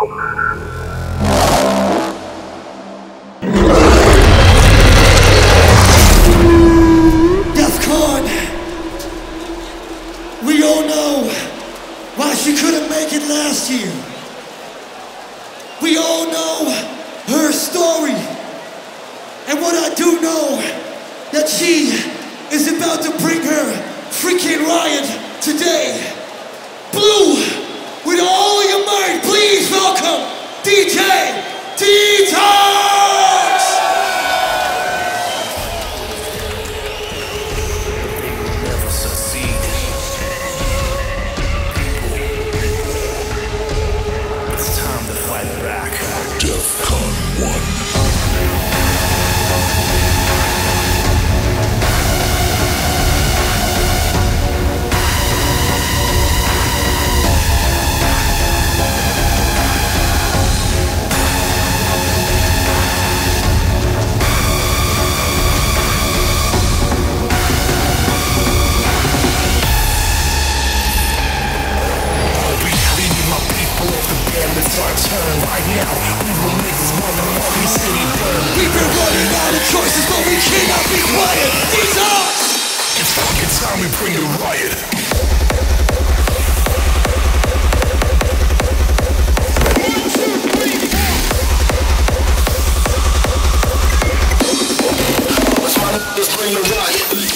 Defcon, we all know why she couldn't make it last year. We all know her story. And what I do know, that she is about to bring her freaking riot today. Blue, with all your might, please welcome DJ Detox! Never succeed. It's time to fight back. Defcon 1. It's our turn right now. We will make this motherfucking city burn. We've been running out of choices, but we cannot be quiet. Detox! It's fucking time we bring the riot. Let's bring the riot.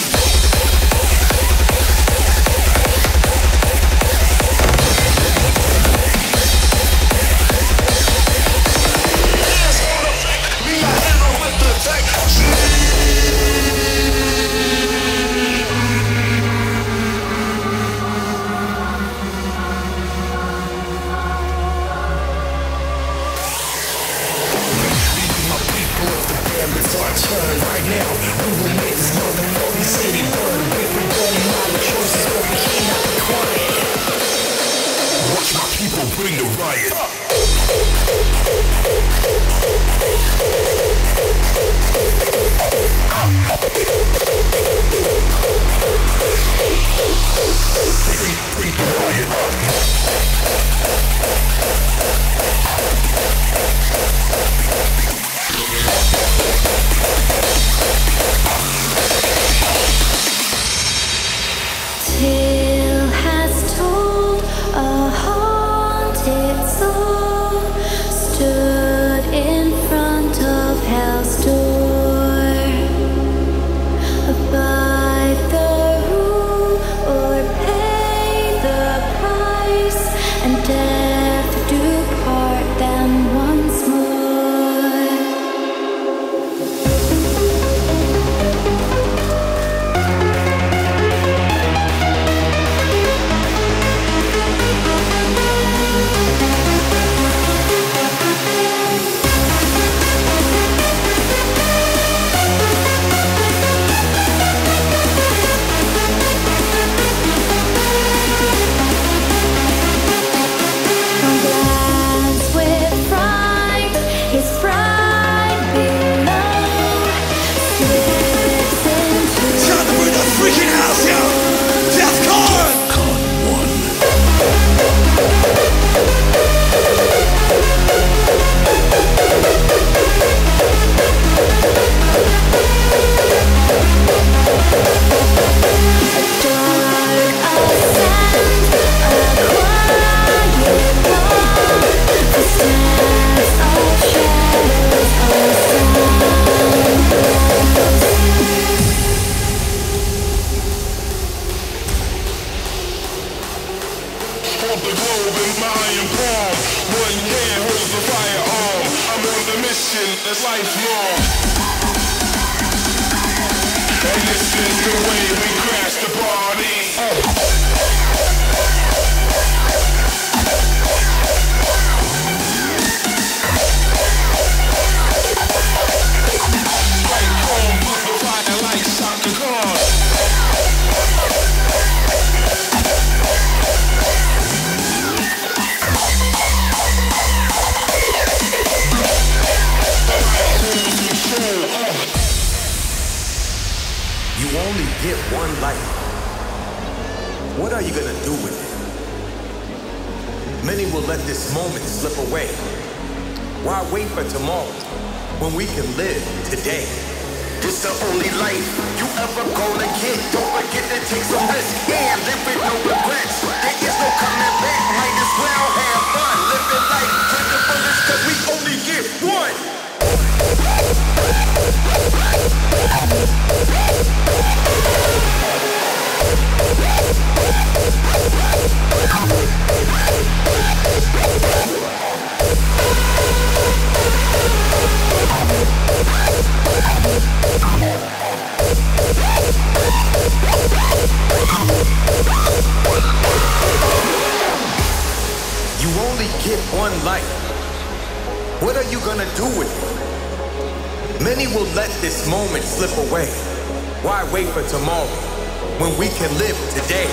It's our turn right now. We will make this motherfucking city burn. We're running out of choices, but we cannot be quiet. Watch my people bring the riot. Bring the riot. Tale has told a haunted soul stood in front of hell's door. Abide the rule or pay the price, and death do part them once more. That's lifelong. And this is the way we crash the party. Strike home, put the fire like soccer cards. You only get one life. What are you gonna do with it? Many will let this moment slip away. Why wait for tomorrow when we can live today? It's the only life you ever gonna get. Don't forget to take some risk and live with no regrets. There is no coming back, might as well have fun. Living life to the fullest, cause we only get one. You only get one life. What are you gonna do with it? Many will let this moment slip away. Why wait for tomorrow when we can live today?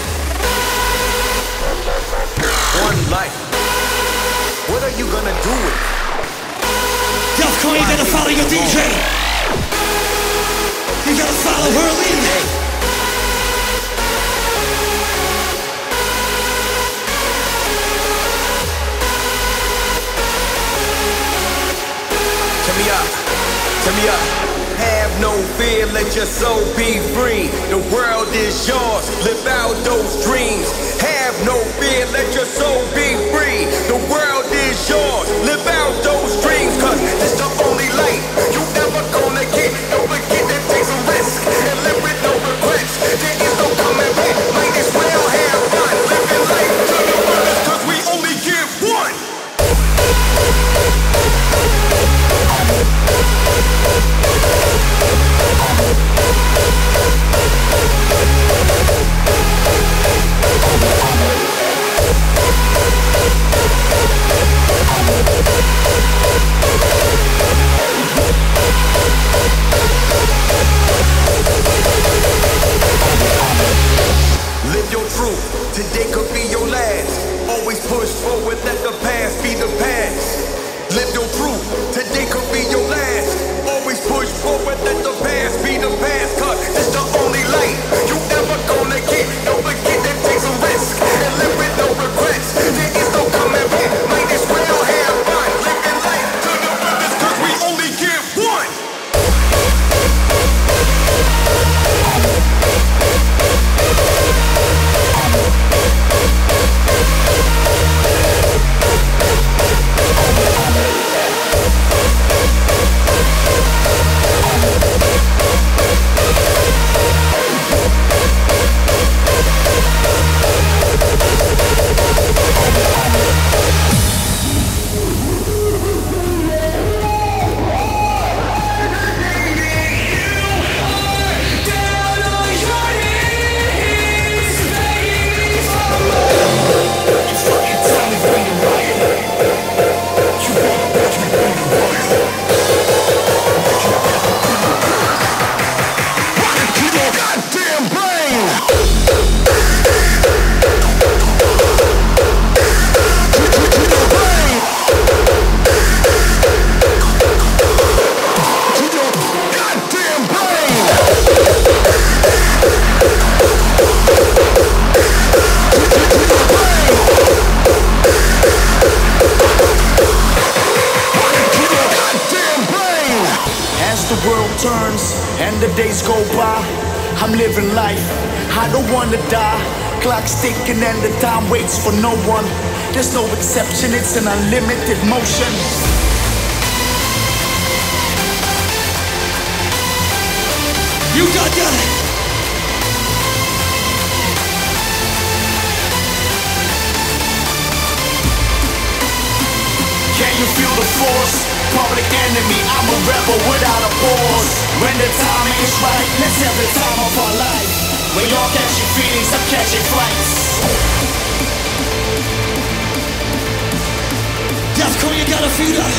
One life. What are you gonna do with it? Defcon, you gotta follow your DJ. You gotta follow her lead. Turn me up. Have no fear, let your soul be free. The world is yours, live out those dreams. Have no fear, let your soul be free. The world is yours, live out those dreams. Cause it's the only life you ever gonna get. Don't forget to take some risk and live with no regrets. There is no coming back, might as well have fun. Living life to the fullest, cause we only get one. Live your truth, today could be your last. Always push forward, let the past be the past. Live your truth, today could be your last. Always push forward, let the past be the past. Cause it's the only life you ever gonna get. Don't forget to take some risk and live with no regrets. There is no coming back, might as well have fun. Living life to the fullest, cause we only get one. I'm living life, I don't wanna die. Clock's ticking and the time waits for no one. There's no exception, it's an unlimited motion. You got that? Can you feel the force? Public enemy, I'm a rebel without a pause. When the timing is right, let's have the time of our life. When y'all catching feelings, I'm catching flights. Defcon, you gotta feel that.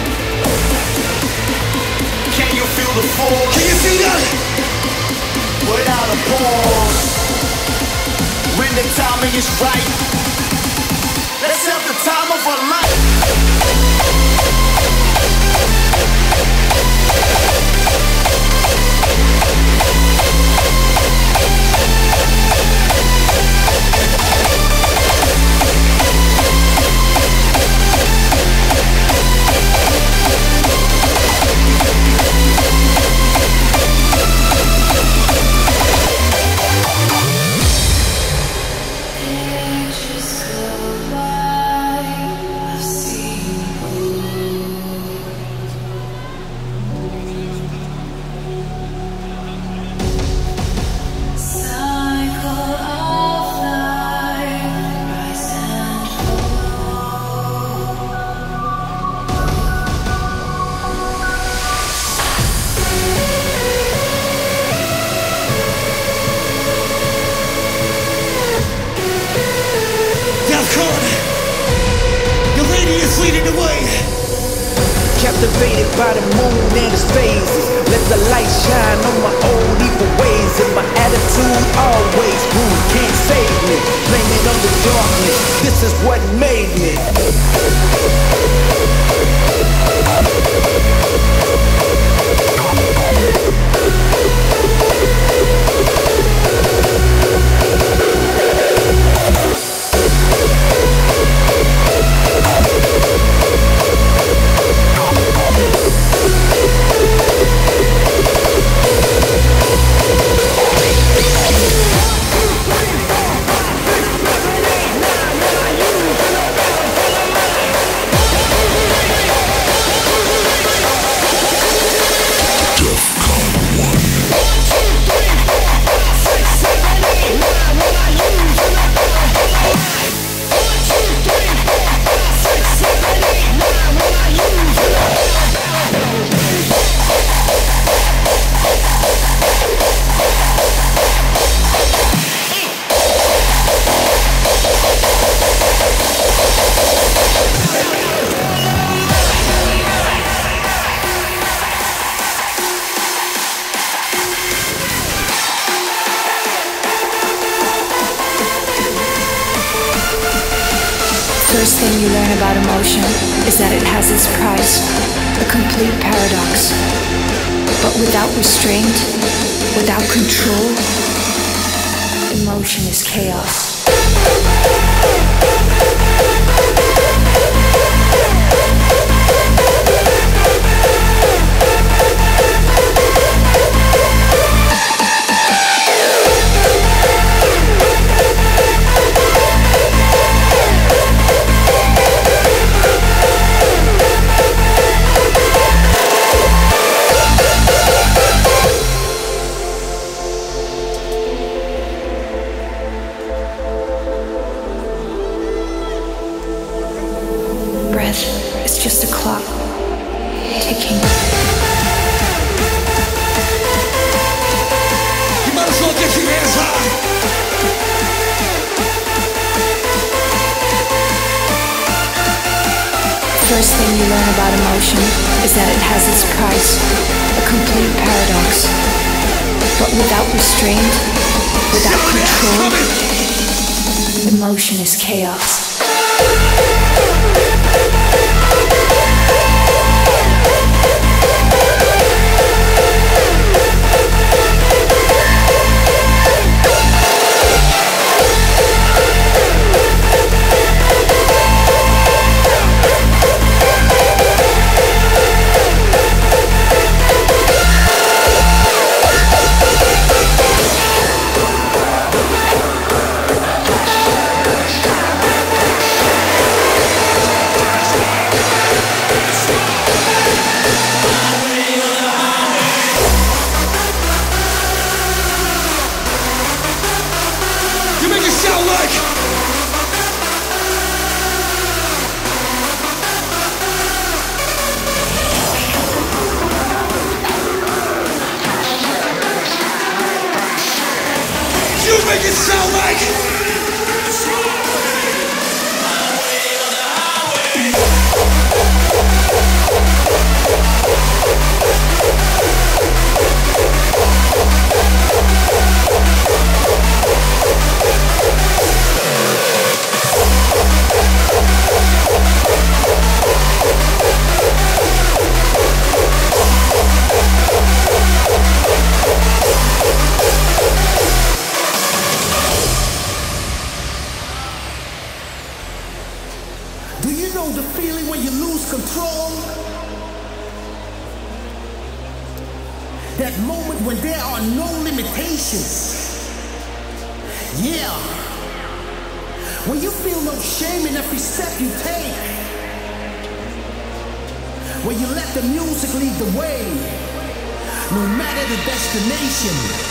Can you feel the force? Can you feel that? Without a pause. When the timing is right, let's have the time of our life. leading the way. Captivated by the moon and its phases. Let the light shine on my old evil ways. And my attitude always rude, can't save me. Blame it on the darkness, this is what made me. First thing you learn about emotion is that it has its price, a complete paradox. But without restraint, without control, emotion is chaos. It's just a clock ticking. You might as well get your hands high. First thing you learn about emotion is that it has its price, a complete paradox. But without restraint, without control, emotion is chaos. Make it sound like that moment when there are no limitations. Yeah. When you feel no shame in every step you take. When you let the music lead the way, no matter the destination.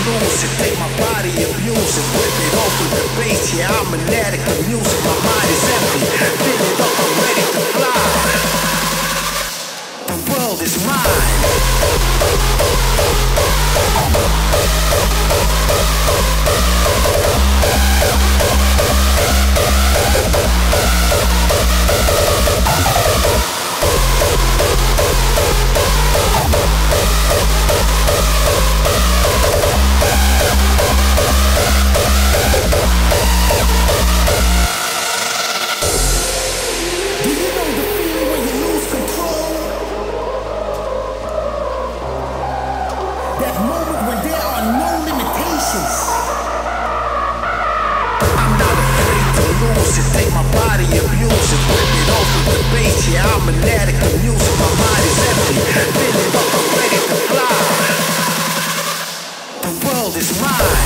lose it. Take my body, abuse it, whip it off with the bass. Yeah, I'm an addict of music. My mind is empty. Fill it up, I'm ready to fly. The world is mine. Take my body, abuse it, whip it off with the bass. Yeah, I'm an addict of music. My mind is empty. Fill it up, I'm ready to fly. The world is mine.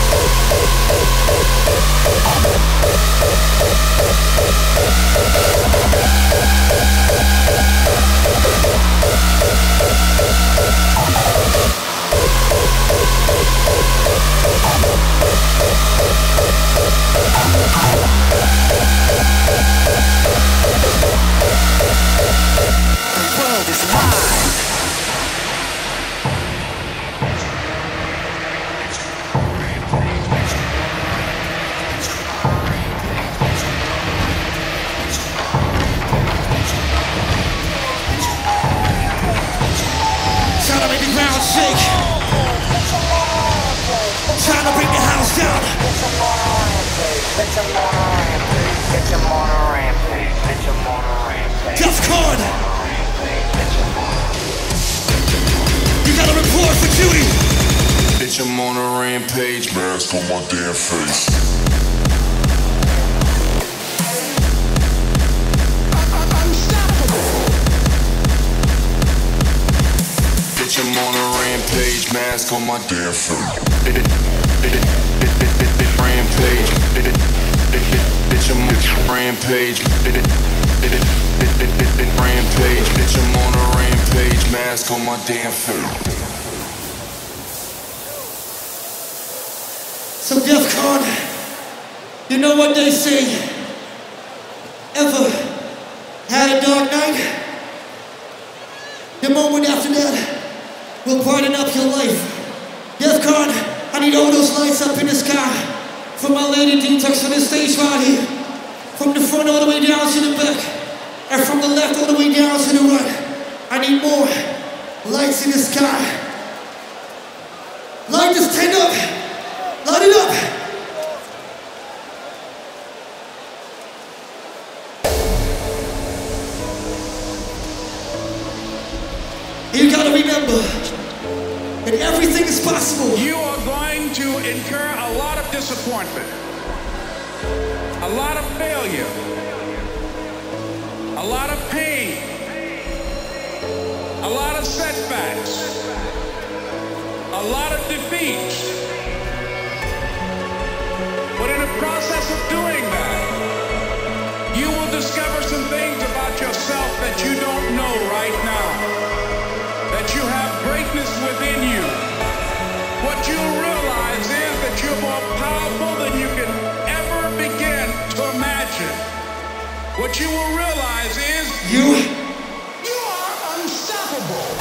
The world is mine. Trying to make the ground shake. Trying to bring the house down. Defcon. You got a report for duty. Bitch, I'm on a rampage, mask on my damn face. Bitch, I'm on a rampage, mask on my damn face. Rampage. Bitch, I'm on a rampage. Rampage. Bitch, I'm on a rampage, mask on my damn face. So Defcon, you know what they say? Ever had a dark night? The moment after that will brighten up your life. Defcon, I need all those lights up in the sky. From my lady Detox on the stage right here. From the front all the way down to the back. And from the left all the way down to the right. I need more lights in the sky. Light this tent up. Light it up. You gotta remember that everything is possible. You are going to incur a lot of disappointment, a lot of failure, a lot of pain, a lot of setbacks, a lot of defeats. But in the process of doing that, you will discover some things about yourself that you don't know right now. That you have greatness within you. What you'll realize is that you're more powerful than you can ever begin to imagine. What you will realize is you are unstoppable.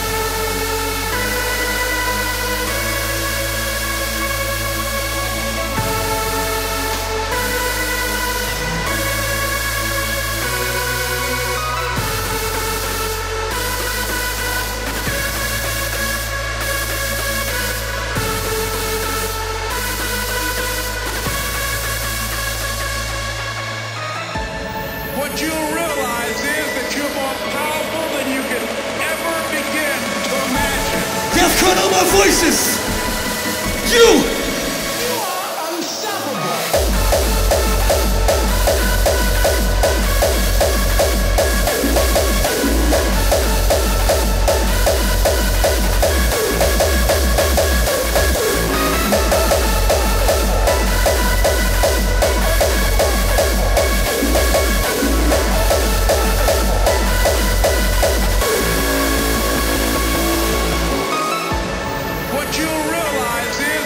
What you'll realize is that you're more powerful than you can ever begin to imagine. Defcon, all my voices. You are unstoppable. What you'll realize is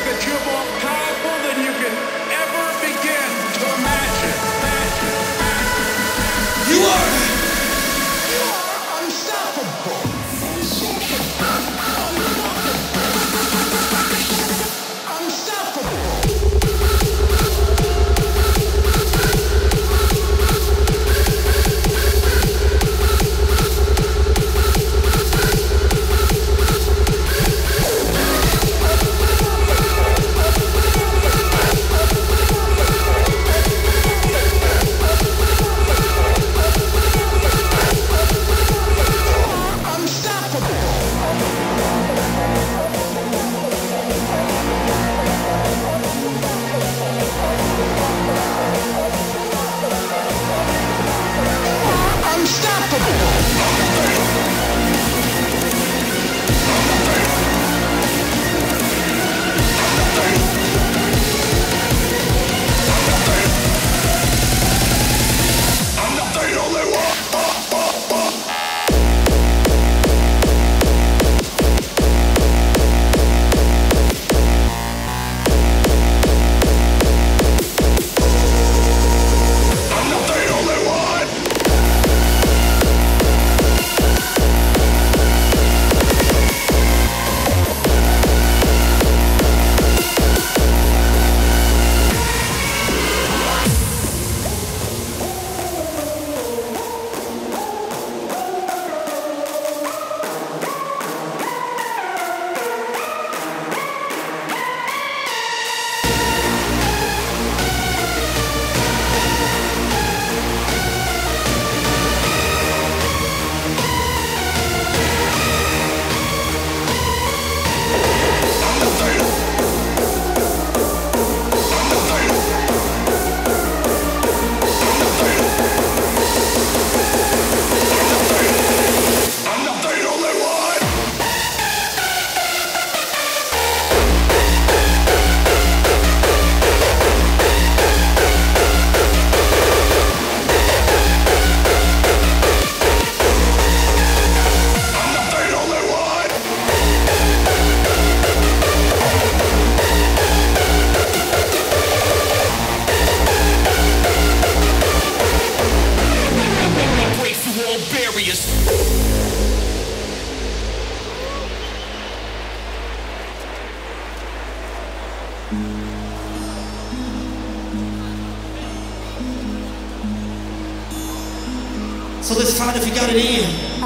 So let's find if you got it in.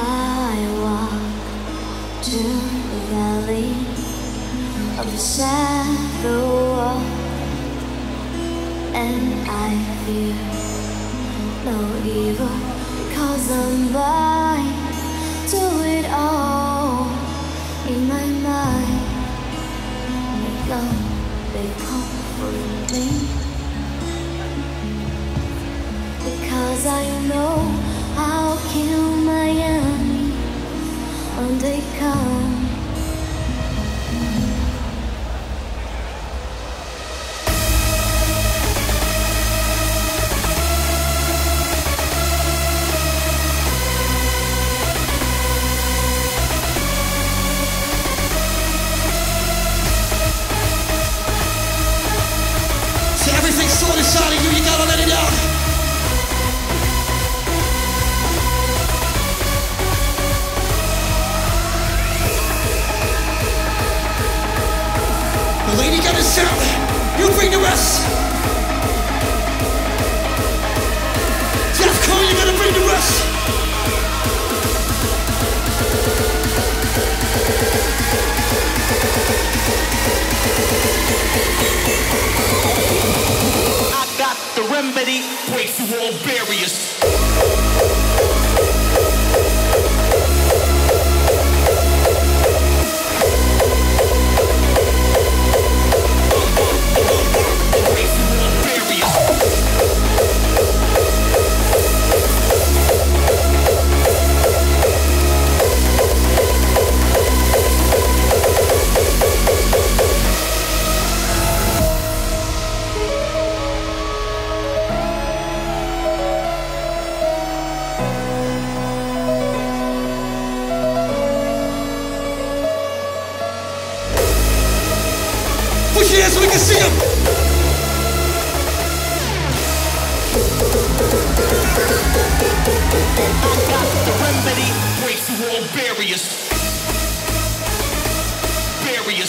I walk to the valley of the shadow, and I fear no evil, 'cause I'm blind to it all. In my mind, they comfort me, because I know I'll kill my enemy when they come. So everything's sort of shot at you, you gotta let it out. The lady got his sound. You bring the rest. Jeff Cole, you gotta bring the rest. I got the remedy, break through all barriers. Push your hands so we can see them. I got the remedy, break through all barriers. Barriers.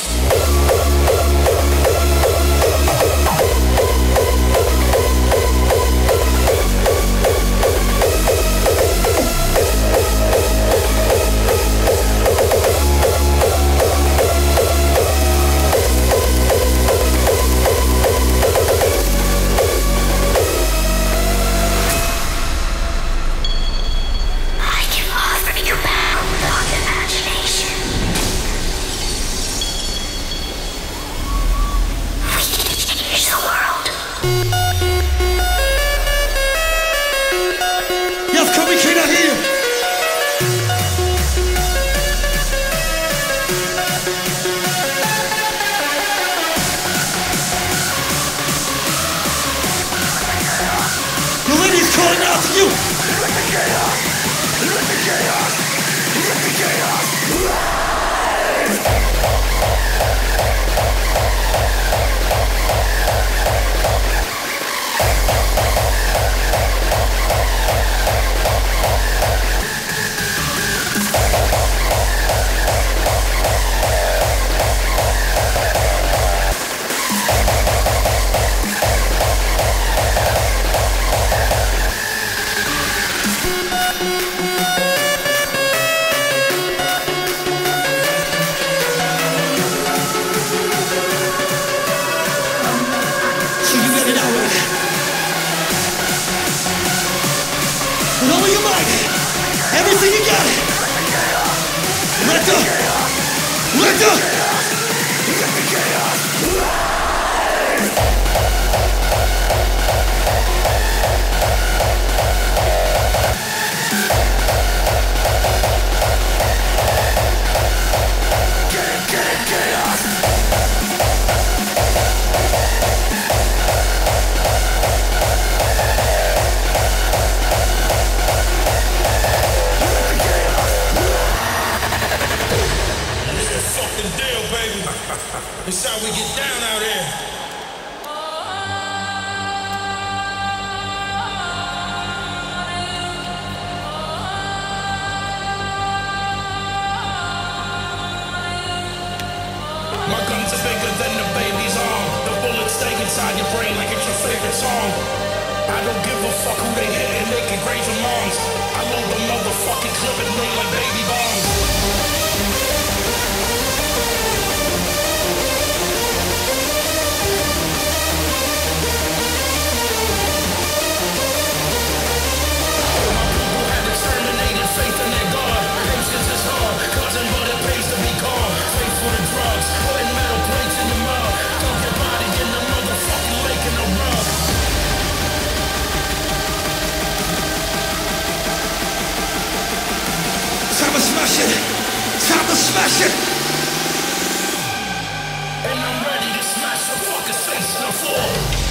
fucking deal, baby. It's how we get down out here. My guns are bigger than the baby's arm. The bullets stay inside your brain like it's your favorite song. I don't give a fuck who they hit and they can graze your moms. I load the motherfucking clip and lay like baby bombs. Faith in their God, patience is hard, causing what it pays to be calm. Faith for the drugs, putting metal plates in your mouth. Dump your body in the motherfucking lake in the rug. Time to smash it! Time to smash it! And I'm ready to smash the fucker's face in the floor.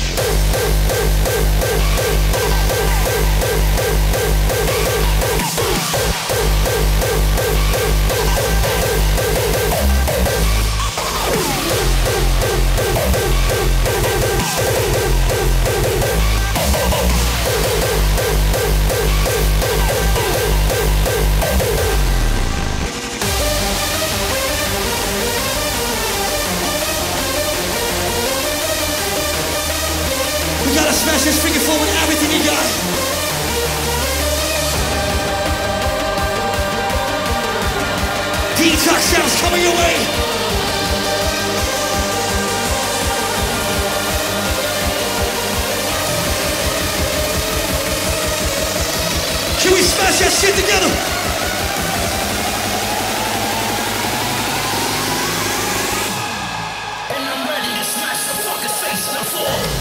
We gotta smash this freaking floor with everything you got. Detox sounds coming your way. Can we smash that shit together? And I'm ready to smash the fucker's face in the floor.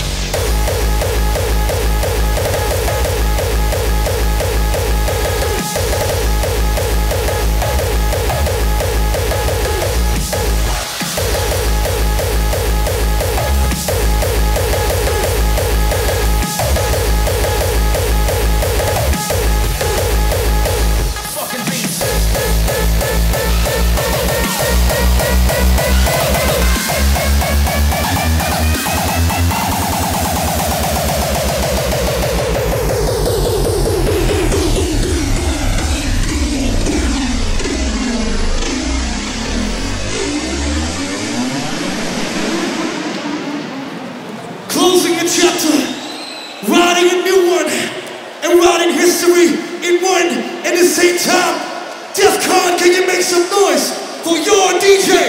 Closing a chapter, writing a new one, and writing history in one and the same time. Defcon, can you make some noise for your DJ?